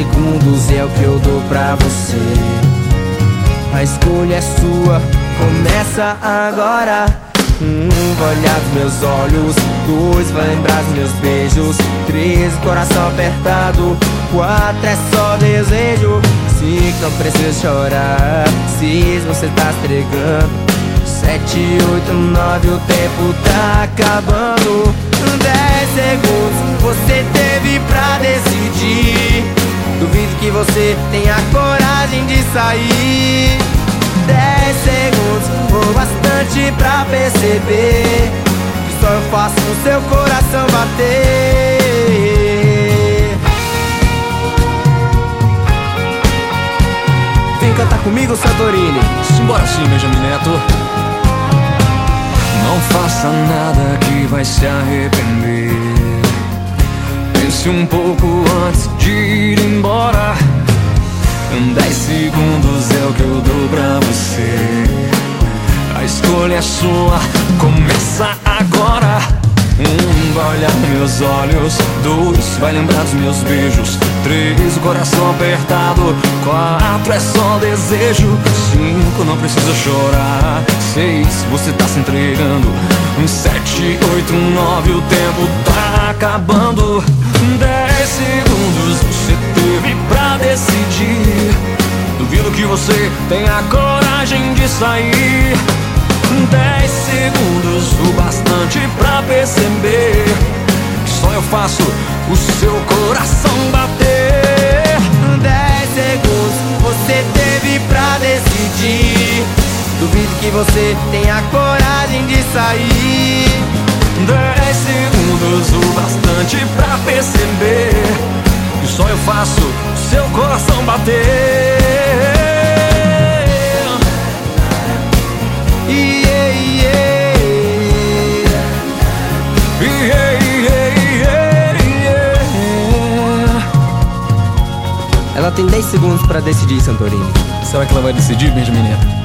segundos é o que eu dou pra você. A escolha é sua, começa agora. Vai olhar nos meus olhos. 2, vai lembrar dos meus beijos. 3, coração apertado. 4, é só desejo. 5, não precisa chorar. 6, você tá se entregando. 7, 8, 9, o tempo tá acabando. 10 segundos você teve pra decidir. Duvido que você tenha coragem de sair. 10 segundos foi bastante pra perceber que só eu faço o seu coração bater. Vem cantar comigo, Santorini. Simbora sim, Benjamin Neto. Não faça nada que vai se arrepender. Pense um pouco antes de ir embora. 10 segundos é o que eu dou pra você. A escolha é sua, começa agora. 1, vai olhar nos meus olhos. 2, vai lembrar dos meus beijos. 3, o coração apertado. 4, é só desejo. 5, não precisa chorar. 6, você tá se entregando. 7, 8, 9, o tempo tá acabando. 10 segundos você teve pra decidir. Duvido que você tenha coragem de sair. 10 segundos, o bastante pra perceber que só eu faço o seu coração bater. 10 segundos você teve pra decidir. Duvido que você tenha coragem de sair. 10 segundos, o bastante pra perceber que só eu faço o seu coração bater. Ela tem 10 segundos pra decidir, Santorini. Será que ela vai decidir, Benjamin Neto?